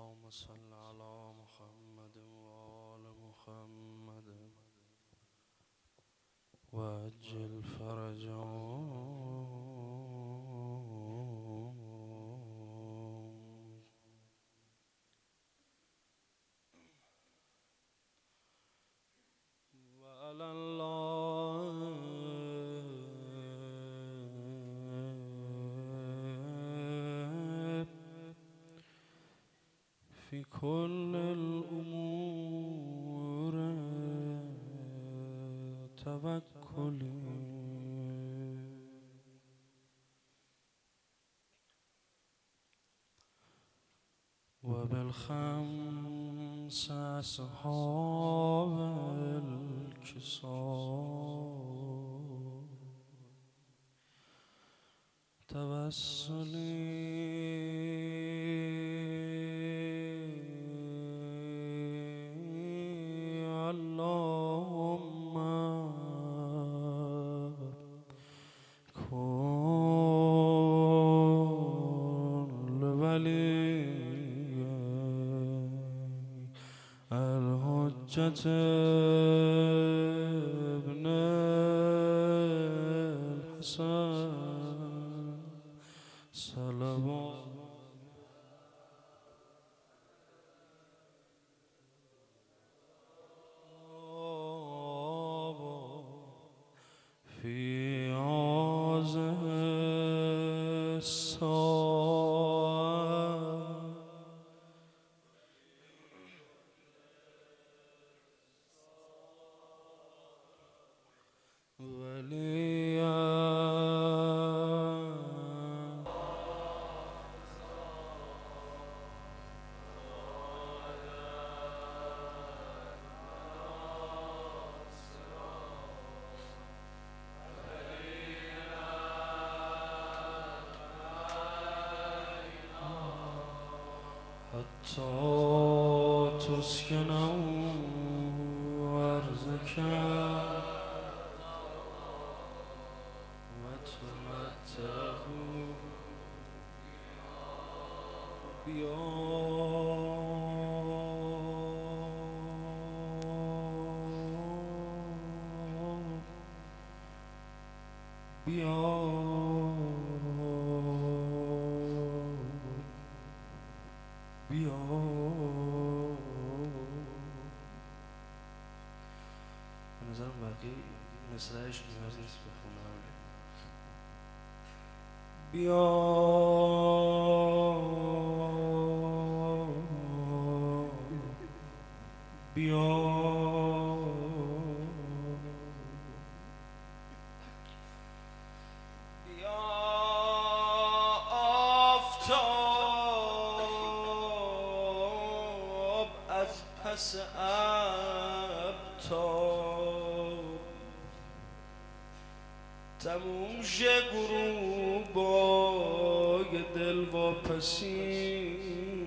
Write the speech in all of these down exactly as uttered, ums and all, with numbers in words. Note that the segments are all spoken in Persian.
اللهم صل على محمد وآل محمد وعجل فرجهم وعلى الله في كل الأمور توكلي وبالخمس أصحاب الكساء توسلي اللهم كن لولي الحجة ابن الحسن صلوات في هذه الساعة وليا حتى تسكنه أرضك وتمتعه بها بها بیا به نظرم بقیه مصرعش نیاز نیست بخونم بیا بیا بیا آفتاب از پس ابتاب تموم شه غروبای دل واپسی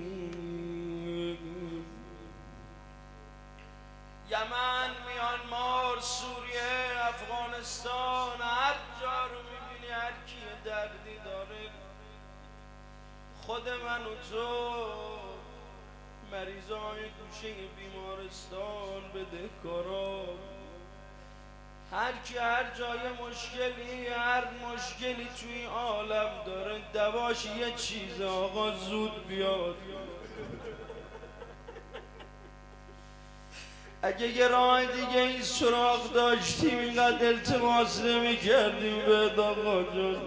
یمن، میانمار، سوریه، افغانستان، هر جا رو میبینی هر کی دردی داره، خود من و تو مریضای گوشه بیمارستان، بدهکارا، هر کی هر جای مشکلی، هر مشکلی توی عالم داره دواش یه چیز، آقا زود بیاد. اگه یه راه دیگه این سراغ داشتیم اینقدر التماس نمی کردیم به آقا جان.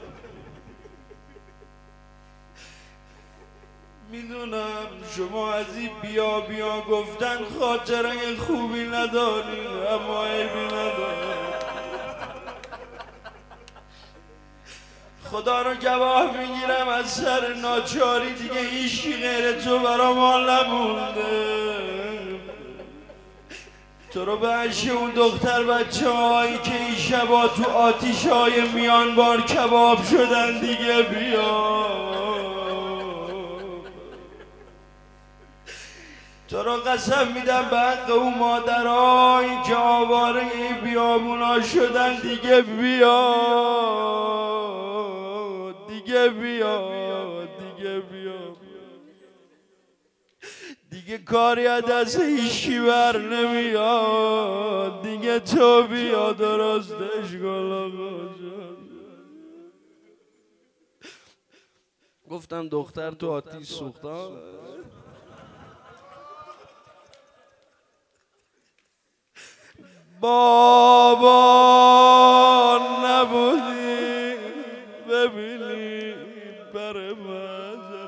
میدونم شما از این بیا بیا گفتن خاطره خوبی نداریم، اما عیبی نداریم. خدا رو گواه میگیرم از سر ناچاری دیگه هیچی غیر تو برام حال نمونده. تو رو به عشق اون دختر بچه هایی که این شبا تو آتیش های میانبار کباب شدن دیگه بیا. تو رو قسم میدم به حق اون مادرهایی که آواره بیابونا شدن دیگه بیا، دیگه بیا، دیگه بیا. دیگه کاری از دست هیچی بر نمیاد، دیگه تو بیا درستش کن آقا جان. گفتم دختر تو آتیش سوختا. بابا نبودی ببینی بر منظر.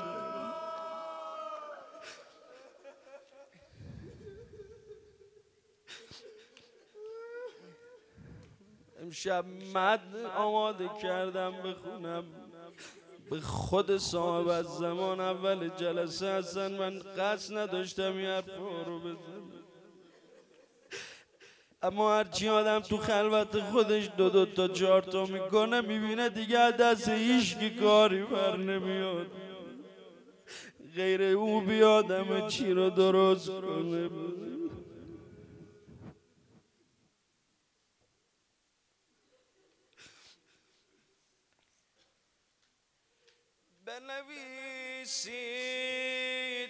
امشب مد آماده کردم بخونم به خود صاحب از زمان اول جلسه هستن. من قصد نداشتم یه حرفا رو بزنم، اما هرچی آدم تو خلوت خودش دو دو تا چهار تا میکنه میبینه دیگه از دست هیچکی کاری بر نمیاد غیر او بیاد همه چی رو درست کنه. بنویسید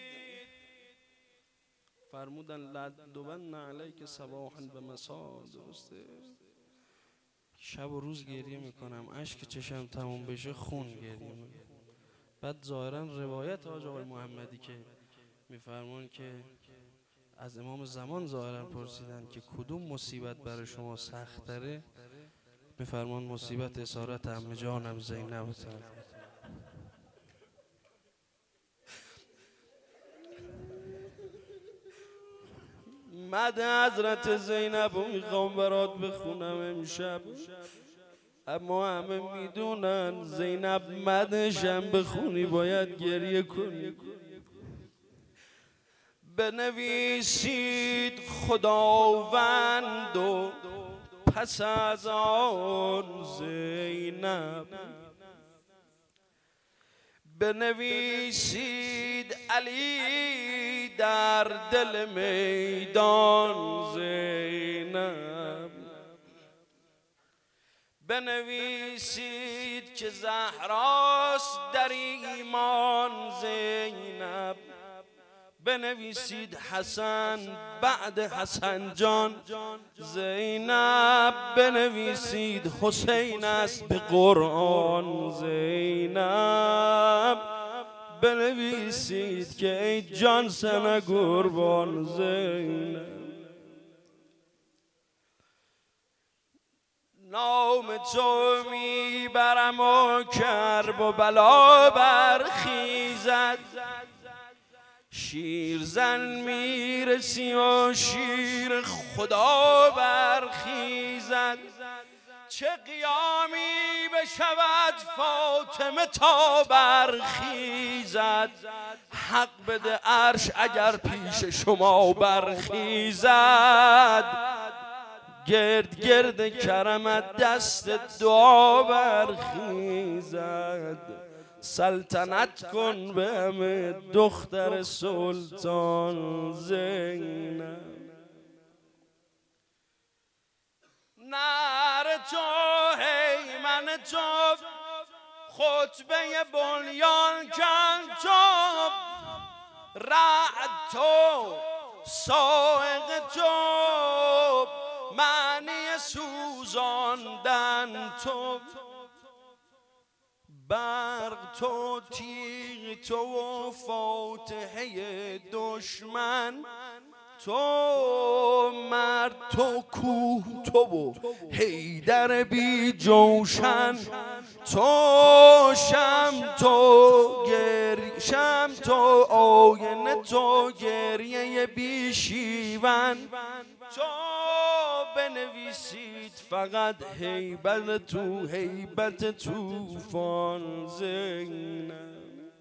فرمودن لدبن علیک صباحا و مساء، درسته؟ شب و روز گریه میکنم، اشک چشم تموم بشه خون گریه میکنم. بعد ظاهرا روایت حاج آقای محمدی که میفرمون که از امام زمان ظاهرا پرسیدن که کدوم مصیبت برای شما سخت تره، میفرمون مصیبت اسارت عمه جانم زینب. مد حضرت زینب رو میخوام برات بخونم امشب، اما همه میدونن زینب مدشم بخونی باید گریه کنی. بنویسید خداوند و پس از آن زینب، بنویسید علی در دل میدان زینب، بنویسید که زهراست در ایمان زینب، بنویسید حسن بعد حسن جان زینب، بنویسید حسین است به قرآن زینب، بنویسید که ای جان سن قربان زینب. نام تو میبرم و کرب و بلا برخیزد، شیرزن میرسی و شیر خدا برخیزد، چه قیامی بشود فاطمه تا برخیزد، حق بده عرش اگر پیش شما برخیزد، گرد گرد کرمت دست دعا برخیزد، سلطنت کن به همه دختر سلطان زینب. نر تو هیمن تو خطبه بنیان کن تو، رعد تو صاعق تو معنی سوزاندن تو، برق تو تیغ تو و فاتحه دشمن تو، مرد تو کوه تو و حیدر بی جوشن تو، شم تو گریه شم تو آینه تو گریه بی شیون تو، بنویسید فقط هیبت تو هیبت طوفان زینب.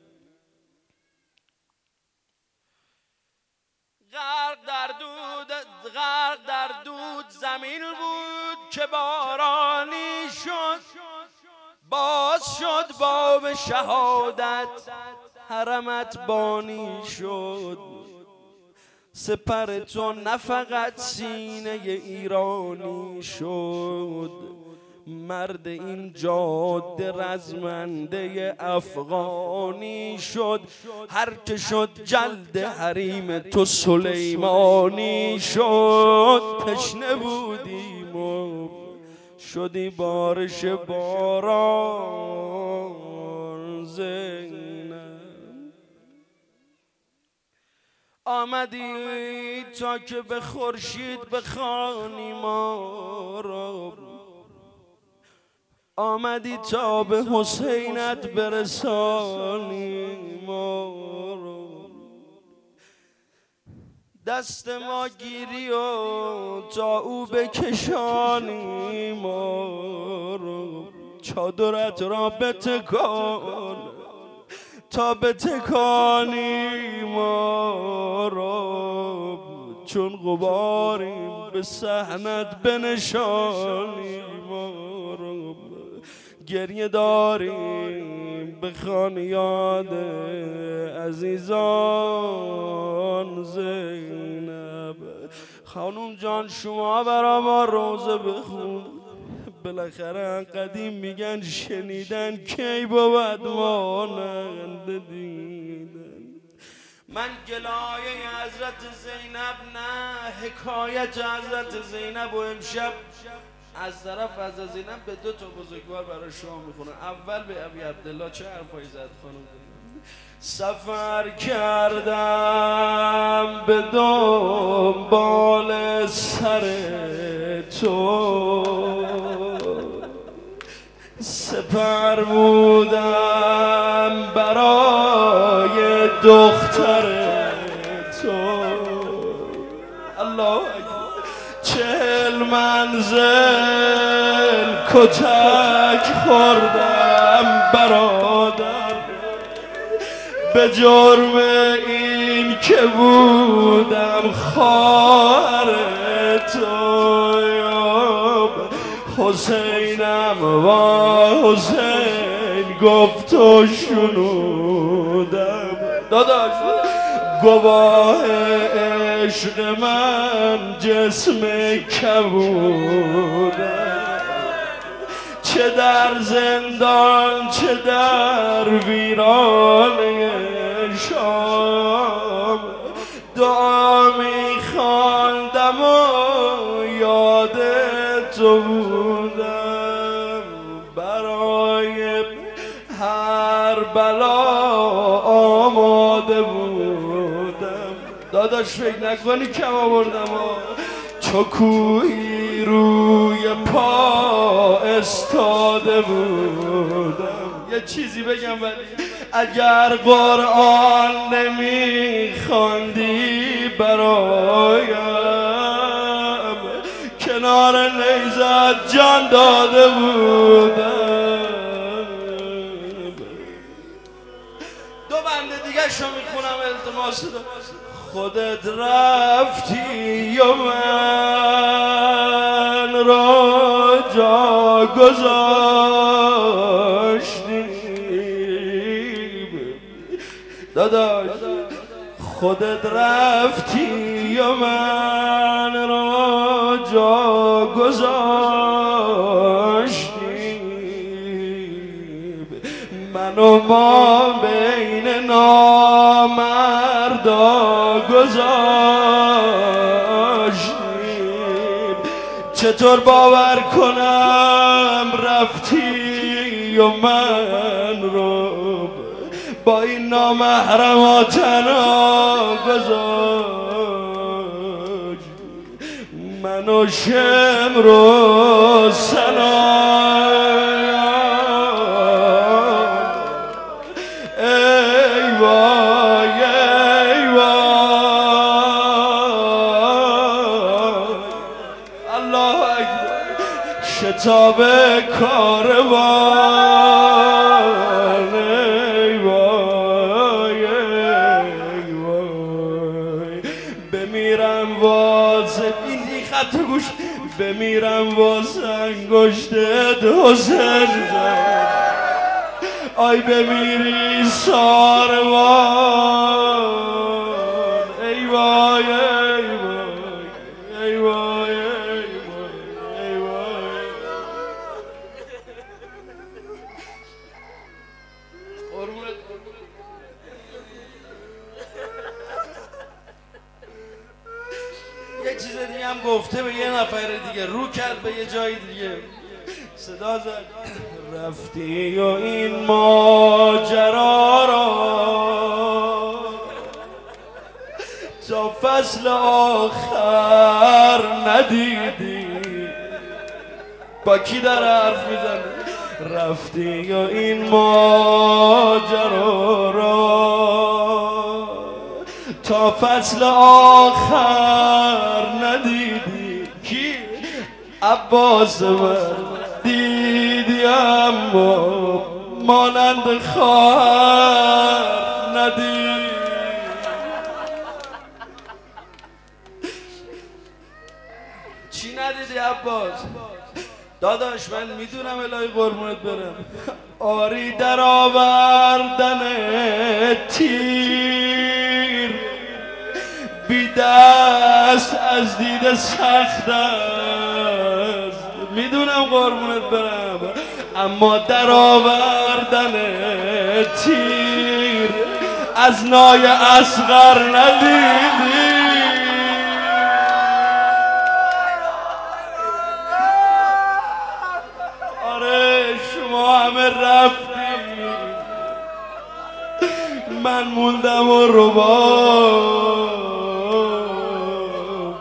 غرق در دود غرق در دود زمین بود که بارانی شد، باز شد باب شهادت حرمت بانی شد، سپر تو نه فقط سینه ایرانی شد، مرد این جاده رزمنده افغانی شد، هر که شد جلد حریم تو سلیمانی شد. تشنه بودیم و شدی بارش باران زینب، آمدی تا که به خورشید بخوانی ما را، آمدی تا به حسینت برسانی ما را. دست ما گیری و تا او بکشانی ما را، چادرت را بتکان تا بتکانی ما را، چون غباریم به صحنت بنشانی ما را. گریه داریم بخوان یاد عزیزان زینب. خانوم جان شما برا ما روزه بخون، بالاخره قدیم میگن شنیدن کی بود مانند دیدن. من گلایه حضرت زینب نه حکایت حضرت زینب و امشب از طرف از زینب به دو تا بزرگوار برای شما میخونم. اول به ابی عبدالله چه حرفایی زد خانم؟ سفر کردم به دنبال سر تو، سپر بودم برای دختر تو. الله چهل منزل کتک خوردم برادر، به جرم این که بودم خواهر تو. حسینم و حسین گفت و شنودم، داداش گواه عشق من جسم کبودم، چه در زندان چه در ویرانه شام، دعا می‌خواندم و یاد تو بودم، برای هر بلا آماده بودم. داداش فکر نکنی کم آوردم، چو کوهی روی پا استاده بودم. یه چیزی بگم ولی اگر قرآن نمیخواندی برایم، کنار نیزت جان داده بودم. دو بنده دیگه شو میخونم التماس دارم. خودت رفتی و من را جا گذاشتی، داداش خودت رفتی و من را جا گذاشتی، من و ما بین نامردا گذاشتیم. چطور باور کنم رفتی و من رو با این نامحرما تنها گذاشت، من و شمر و سنا. ای وای ای وای، الله اکبر. شتاب کاروان، ای وای ای وای، بمیرم واسه این خط گوش، بمیرم واسه انگشتت حسین زد. آی بمیری ساروان، ای وای ای وای ای وای ای وای ای وای. چیز دیگه هم گفته به یه نفر دیگه، رو کرد به یه جای دیگه، صدا زد رفتی و این ماجرا را تا فصل آخر ندیدی. با کی داره حرف میزنه؟ رفتی و این ماجرا را تا فصل آخر ندیدی. کی؟ عباس من دیدی اما مانند خواهر ندیدی. چی ندیدی عباس؟ داداش من میدونم الهی قربونت برم، آری در آوردن تیر بی دست از دید سخت است. میدونم قربونت برم، اما در آوردن تیر از نای اصغر ندیدی. همه رفتی من موندم و رباب.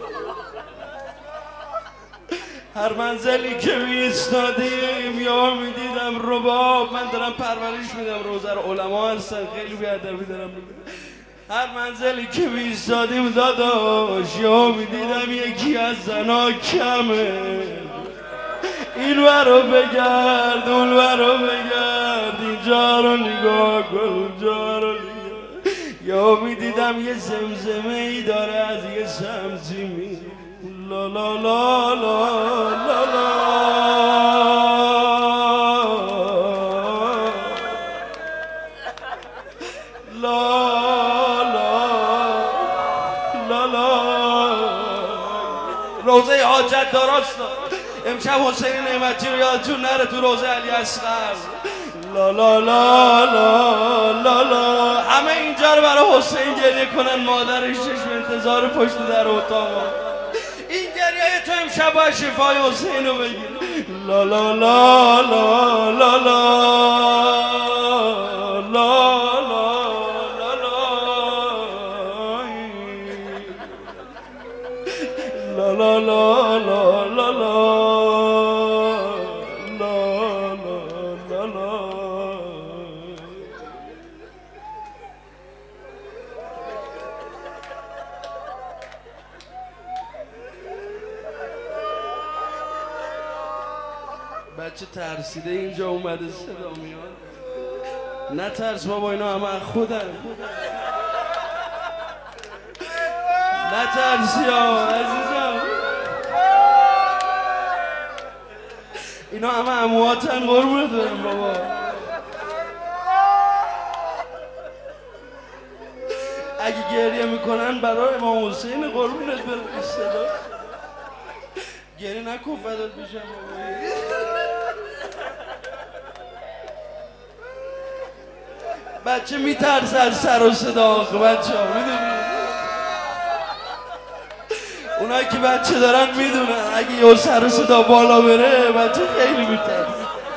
هر منزلی که میستادیم یا میدیدم رباب. من دارم پرورش میدم، روزه رو علما هستن خیلی بیادبی دارم میدم. هر منزلی که میستادیم داداش یا میدیدم یکی از زنا کمه، این ورو بگرد اون ورو بگرد، اینجا رو نگاه کن اونجا رو نگاه. یا میدیدم یه زمزمه ای داره از یه سمتی می لا لا لا لا لا لا لا لا لا. روزه حاجت داراست. امشب حسین نعمتی رو یادتون نره تو روزه علی اصغر. لا لا لا لا لا لا. همه اینجا رو برای حسین گریه کنن، مادرش چشم انتظار پشت در اتاق. این گریه تو امشب باید شفای حسین رو بگیر. لا لا لا لا لا لا لا لا لا لا لا لا لا. بچه ترسیده اینجا اومده صدا میاد. نه ترس بابا، اینا همه خودن. نه ترسی ها عزیزم، اینا همه امواتن قربونت برم بابا. اگه گریه میکنن برای امام حسین قربونت برم. صدا گریه نکن فدات بشم بابا. بچه میترسه از سر و صدا آخه بچه ها میدونی، اونایی که بچه دارن میدونن اگه یه سر و صدا بالا بره بچه خیلی میترسه.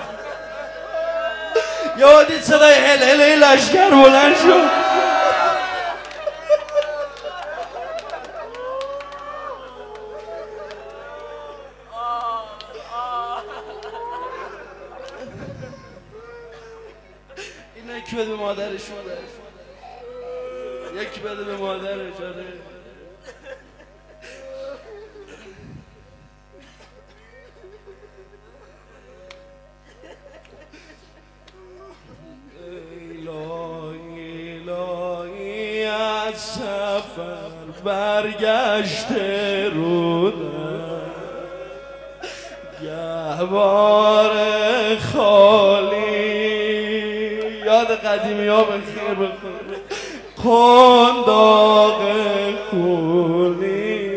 یا دید صدای هل هل لشکر بلند شد. این یکی بده به مادرش، یکی بده به مادرش. آره الهی از سفر برگشته رودم، گهواره خالی، یاد قدیمی ها به خیر بخور، قنداق خونی.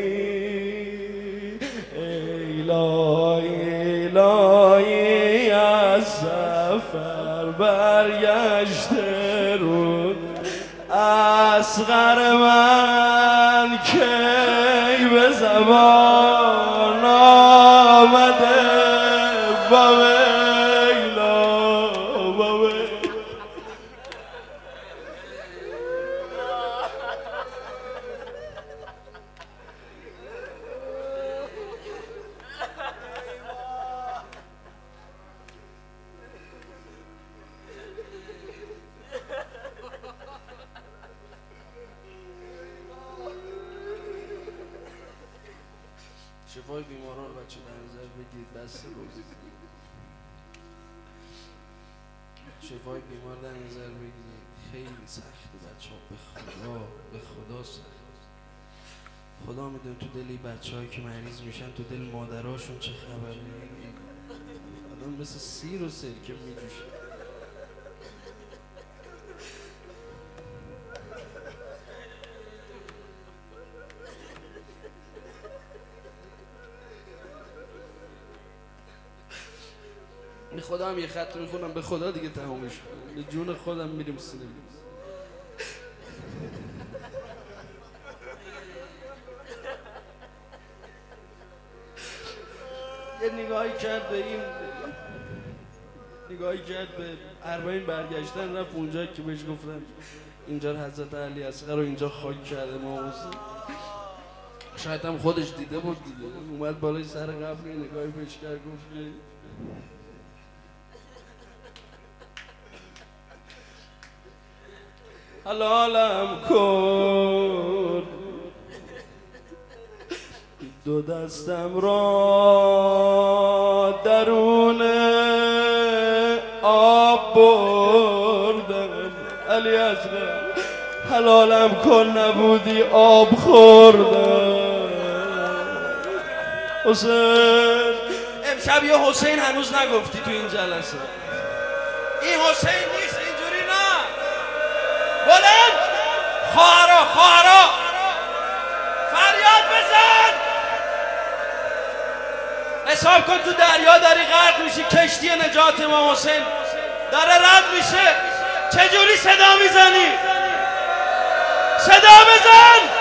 الهی الهی از سفر برگشته رود، اصغر من کی به زبان آمده با ویلا با ویلا. شفای بیماران بچه در نظر بگیرید. بس روزی شفای بیمار در نظر بگیرید. خیلی سخته بچه ها، به خدا به خدا سخت. خدا میدونه تو دلی بچه هایی که مریض میشن، تو دل مادراشون چه خبره. آدم مثل سیر و سرکه میجوشه. به خدا هم یه خط میخونم، به خدا دیگه تمومش کنم، به جون خودم میریم سینما. یه نگاهی کرد به این، نگاهی کرد به اربعین برگشتن، رفت اونجا که بهش گفتن اینجا حضرت علی اصغر رو اینجا خاک کرده امام حسین. شاید هم خودش دیده بود دیگه. اومد بالای سر قبر نگاهی بهش کرد، گفت حلالم کن دو دستم را درون آب بردم. علی اصغر حلالم کن نبودی آب خوردم. حسین امشب یه حسین هنوز نگفتی تو این جلسه. این حسین نیست، اینجوری نه. بلند خواهرا خواهرا فریاد بزن. حساب کن تو دریا داری غرق میشی، کشتی نجات امام حسین داره رد میشه، چجوری صدا میزنی؟ صدا بزن.